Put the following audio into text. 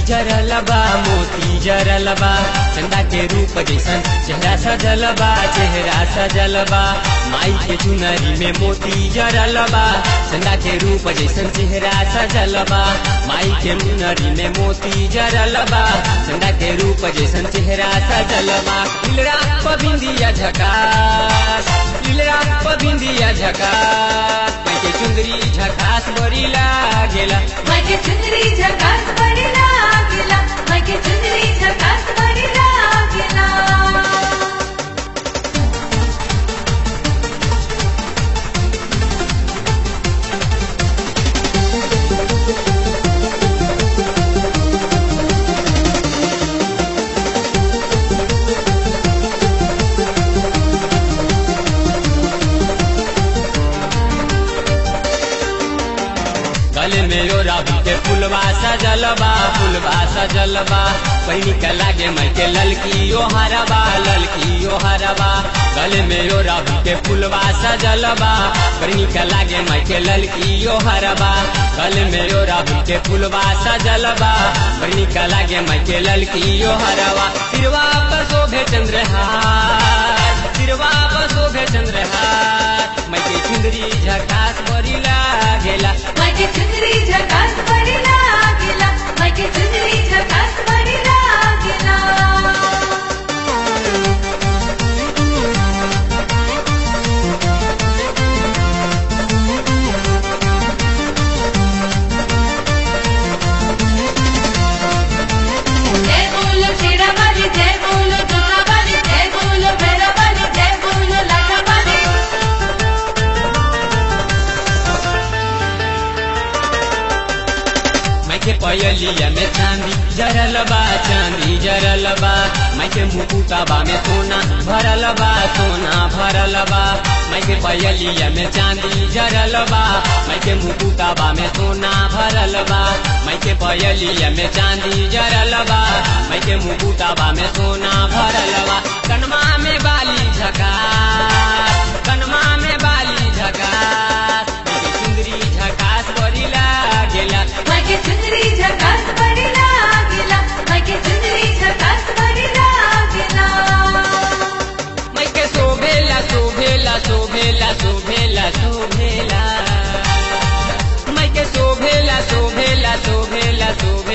जरल बा मोती जरल बा चंदा के रूप जैसन चेहरा सजल बा चेहरा सजल बा माई के चुनरी में मोती जरल बा चंदा के रूप जैसन चेहरा सजल बा माई के चुनरी में मोती जरल बा चंदा के रूप जैसन चेहरा सजल बा इलरा पबिंदिया झकास इलरा पबिंदिया झकास माई के चुंदरी झकास बड़ी लागेला माई के चुंदरी झकास बड़ी लागेला माई के चुंदरी झकास बड़ी लागेला गले में राबू के फुलवा सजलबा फुलवा सजलबा बहनी के लागे मैं के ललकी ओ हरबा ललकी ओ हरबा गले में राबू के फुलवा सजलबा बहनी के लागे मैं के ललकी ओ हरबा गले में राबू के फुलवा सजलबा बहनी के लागे मैं के ललकी ओ हरबा सिरवा पर शोभे चंद्रहार सिरवा पर शोभे चंद्रहार मैं के चुंदरी झकास बड़ी लागेला माई के चुंदरी झकास बड़ी लागेला माई के चुंदरी झकास बड़ी लागेला जय बोलो शेरा वाली जय बोलो जोता वाली जय बोलो भैरव वाली जय बोलो लाटा वाली मैं के पयलिया में चांदी जरलबा चांदी जरलबा मैं के मुकुटाबा में सोना भरलबा सोना भरलबा मैं के पयलिया में चांदी जरलबा मैं के मुकुटाबा में सोना भरलबा मैं के पयलिया में चांदी जरलबा मैं के मुकुटाबा में सोना भरलबा कनमा में बाली झकास कनमा में बाली झकास चुंदरी झकास बड़ी लागेला माई के चुंदरी झकास बड़ी लागेला माई के चुंदरी झकास बड़ी लागेला मैं के शोभेला शोभेला शोभेला शोभेला शोभेला मैं के शोभेला शोभेला शोभेला शोभेला